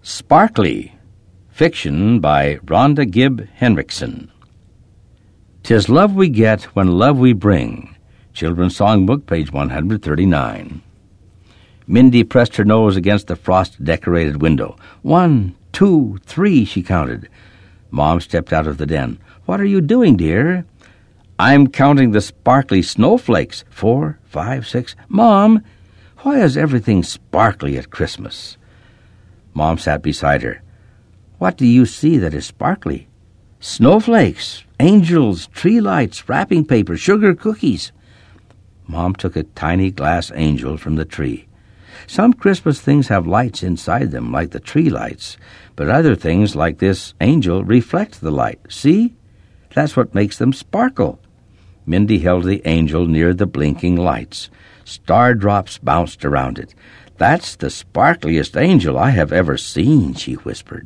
Sparkly, fiction by Rhonda Gibb Henriksen. 'Tis love we get when love we bring. Children's Songbook, page 139. Mindy pressed her nose against the frost-decorated window. 1, 2, 3, she counted. Mom stepped out of the den. What are you doing, dear? I'm counting the sparkly snowflakes. 4, 5, 6. Mom, why is everything sparkly at Christmas? Mom sat beside her. What do you see that is sparkly? Snowflakes, angels, tree lights, wrapping paper, sugar cookies. Mom took a tiny glass angel from the tree. Some Christmas things have lights inside them, like the tree lights, but other things, like this angel, reflect the light. See? That's what makes them sparkle. Mindy held the angel near the blinking lights. Star drops bounced around it. That's the sparkliest angel I have ever seen, she whispered.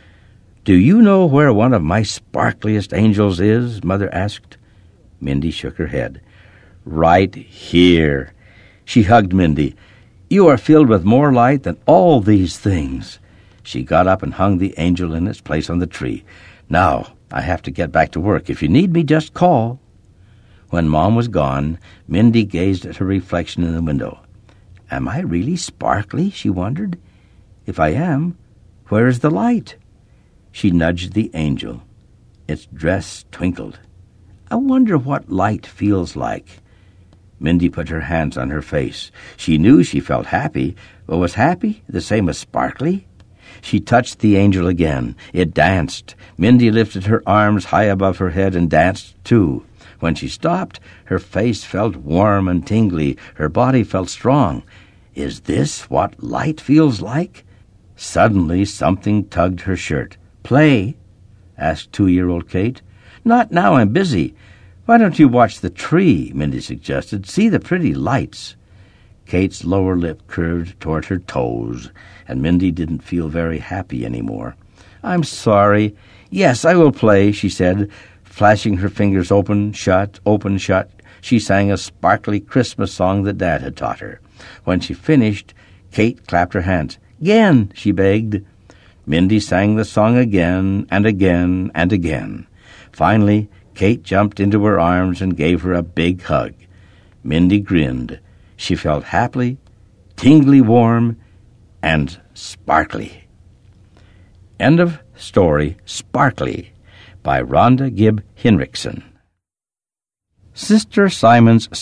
Do you know where one of my sparkliest angels is? Mother asked. Mindy shook her head. Right here. She hugged Mindy. You are filled with more light than all these things. She got up and hung the angel in its place on the tree. Now, I have to get back to work. If you need me, just call. When Mom was gone, Mindy gazed at her reflection in the window. Am I really sparkly? She wondered. If I am, where is the light? She nudged the angel. Its dress twinkled. I wonder what light feels like. Mindy put her hands on her face. She knew she felt happy, but was happy the same as sparkly? She touched the angel again. It danced. Mindy lifted her arms high above her head and danced too. When she stopped, her face felt warm and tingly. Her body felt strong. Is this what light feels like? Suddenly, something tugged her shirt. Play? Asked 2-year-old Kate. Not now, I'm busy. Why don't you watch the tree? Mindy suggested. See the pretty lights. Kate's lower lip curved toward her toes, and Mindy didn't feel very happy anymore. I'm sorry. Yes, I will play, she said. Flashing her fingers open, shut. She sang a sparkly Christmas song that Dad had taught her. When she finished, Kate clapped her hands. Again, she begged. Mindy sang the song again and again and again. Finally, Kate jumped into her arms and gave her a big hug. Mindy grinned. She felt happy, tingly warm, and sparkly. End of story, Sparkly, by Rhonda Gibb Henriksen. Sister Simon's